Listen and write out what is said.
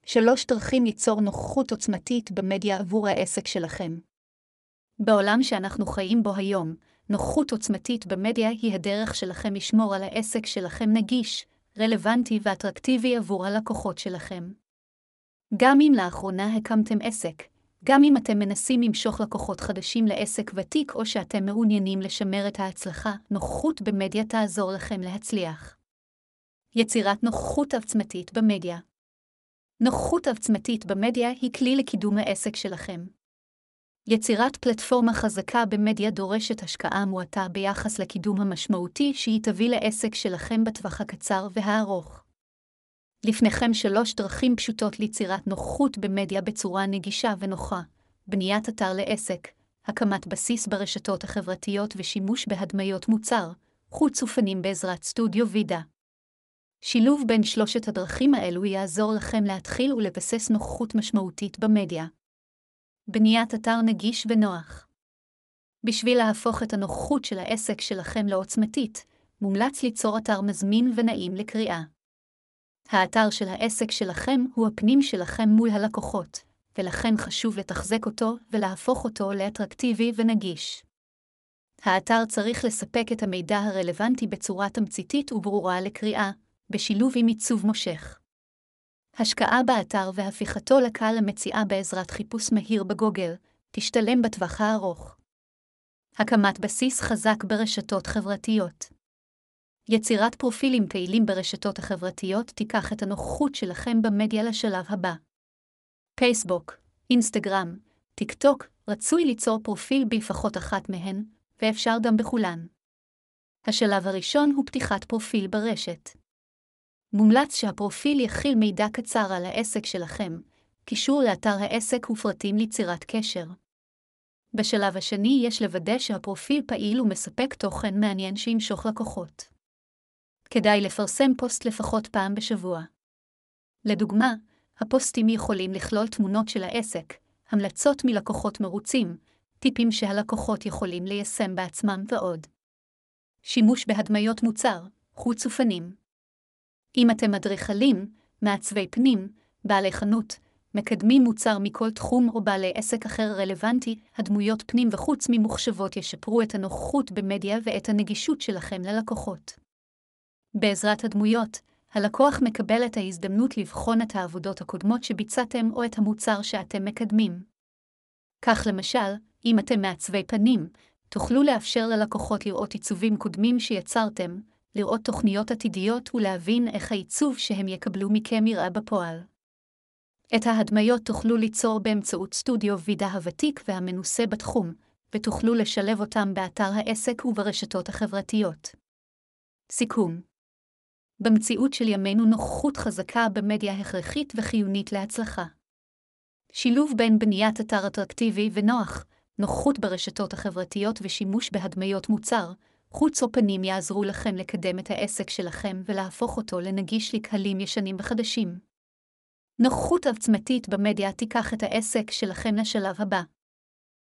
3 דרכים ליצור נוכחות עוצמתית במדיה עבור העסק שלכם. בעולם שאנחנו חיים בו היום, נוכחות עוצמתית במדיה היא הדרך שלכם לשמור על העסק שלכם נגיש, רלוונטי ואטרקטיבי עבור הלקוחות שלכם. גם אם לאחרונה הקמתם עסק, גם אם אתם מנסים למשוך לקוחות חדשים לעסק ותיק או שאתם מעוניינים לשמר את ההצלחה, נוכחות במדיה תעזור לכם להצליח. יצירת נוכחות עוצמתית במדיה. נוכחות עוצמתית במדיה היא כלי לקידום העסק שלכם. יצירת פלטפורמה חזקה במדיה דורשת השקעה מועטה ביחס לקידום המשמעותי שהיא תביא לעסק שלכם בטווח הקצר והארוך. לפניכם 3 דרכים פשוטות ליצירת נוכחות במדיה בצורה נגישה ונוחה: בניית אתר לעסק, הקמת בסיס ברשתות החברתיות ושימוש בהדמיות מוצר, חוץ ופנים בעזרת סטודיו וידה. שילוב בין 3 הדרכים האלו יעזור לכם להתחיל ולבסס נוכחות משמעותית במדיה. בניית אתר נגיש ונוח. בשביל להפוך את הנוכחות של העסק שלכם לעוצמתית, מומלץ ליצור אתר מזמין ונעים לקריאה. האתר של העסק שלכם הוא הפנים שלכם מול הלקוחות, ולכן חשוב לתחזק אותו ולהפוך אותו לאטרקטיבי ונגיש. האתר צריך לספק את המידע הרלוונטי בצורה תמציתית וברורה לקריאה, בשילוב עם עיצוב מושך. השקעה באתר והפיכתו לקהל המציאה בעזרת חיפוש מהיר בגוגל, תשתלם בטווח הארוך. הקמת בסיס חזק ברשתות חברתיות. יצירת פרופילים פעילים ברשתות החברתיות תיקח את הנוכחות שלכם במדיה לשלב הבא. פייסבוק, אינסטגרם, טיק טוק, רצוי ליצור פרופיל בפחות אחת מהן, ואפשר גם בכולן. השלב הראשון הוא פתיחת פרופיל ברשת. מומלץ שהפרופיל יכיל מידע קצר על העסק שלכם, קישור לאתר העסק ופרטים ליצירת קשר. בשלב השני יש לוודא שהפרופיל פעיל ומספק תוכן מעניין שימשוך לקוחות. כדאי לפרסם פוסט לפחות פעם בשבוע. לדוגמה, הפוסטים יכולים לכלול תמונות של העסק, המלצות מלקוחות מרוצים, טיפים שהלקוחות יכולים ליישם בעצמם ועוד. שימוש בהדמיות מוצר, חוץ ופנים. אם אתם אדריכלים, מעצבי פנים, בעלי חנות, מקדמים מוצר מכל תחום או בעלי עסק אחר רלוונטי, הדמויות פנים וחוץ ממוחשבות ישפרו את הנוכחות במדיה ואת הנגישות שלכם ללקוחות. בעזרת הדמויות, הלקוח מקבל את ההזדמנות לבחון את העבודות הקודמות שביצעתם או את המוצר שאתם מקדמים. כך למשל, אם אתם מעצבי פנים, תוכלו לאפשר ללקוחות לראות עיצובים קודמים שיצרתם, לראות תוכניות עתידיות ולהבין איך העיצוב שהם יקבלו מכם יראה בפועל. את ההדמיות תוכלו ליצור באמצעות סטודיו וידה הוותיק והמנוסה בתחום, ותוכלו לשלב אותם באתר העסק וברשתות החברתיות. סיכום. במציאות של ימינו נוכחות חזקה במדיה הכרחית וחיונית להצלחה. שילוב בין בניית אתר אטרקטיבי ונוח, נוכחות ברשתות החברתיות ושימוש בהדמיות מוצר, חוץ או פנים יעזרו לכם לקדם את העסק שלכם ולהפוך אותו לנגיש לקהלים ישנים וחדשים. נוכחות עוצמתית במדיה תיקח את העסק שלכם לשלב הבא.